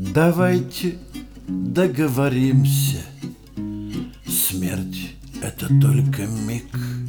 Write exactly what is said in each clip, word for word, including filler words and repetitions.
Давайте договоримся. Смерть — это только миг,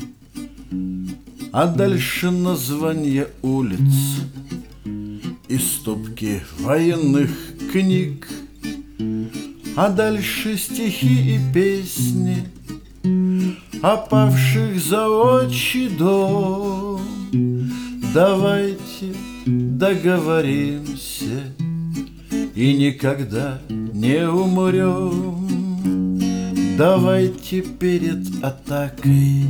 а дальше названия улиц и стопки военных книг, а дальше стихи и песни о павших за отчий дом. Давайте договоримся и никогда не умрем. Давайте перед атакой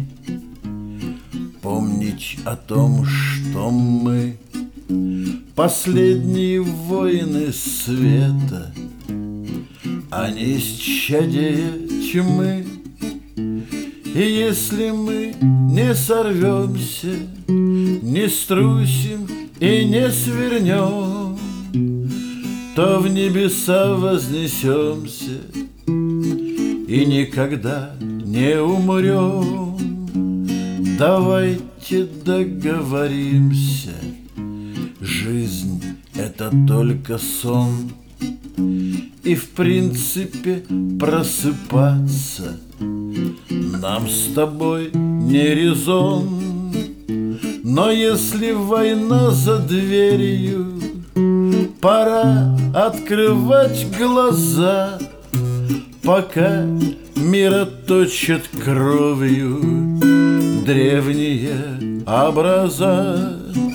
помнить о том, что мы последние воины света, а не исчадие тьмы. И если мы не сорвемся, не струсим и не свернем, то в небеса вознесемся и никогда не умрем. Давайте договоримся. Жизнь — это только сон, и в принципе просыпаться нам с тобой не резон. Но если война за дверью, пора открывать глаза, пока мира точат кровью древние образа.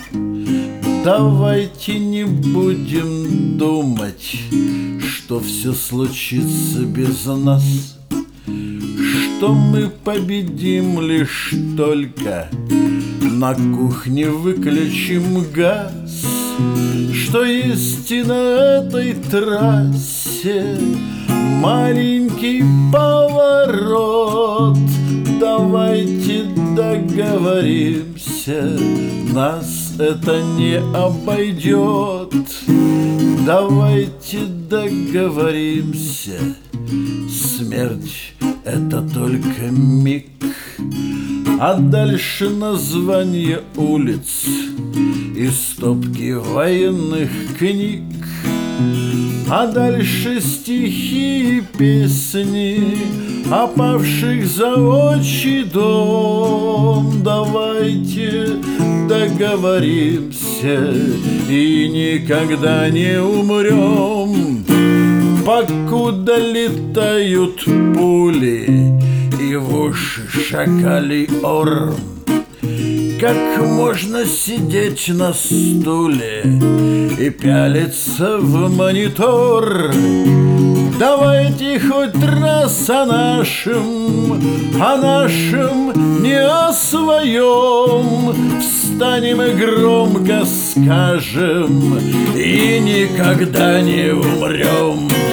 Давайте не будем думать, что все случится без нас, что мы победим лишь только на кухне выключим газ, что есть и на этой трассе маленький поворот. Давайте договоримся, нас это не обойдет. Давайте договоримся, смерть — это только миг, а дальше названия улиц и стопки военных книг, а дальше стихи и песни о павших за отчий дом. Давайте договоримся и никогда не умрем, покуда летают пули и в уши шакалий орм. Как можно сидеть на стуле и пялиться в монитор? Давайте хоть раз о нашем, о нашем, не о своем встанем и громко скажем, и никогда не умрем.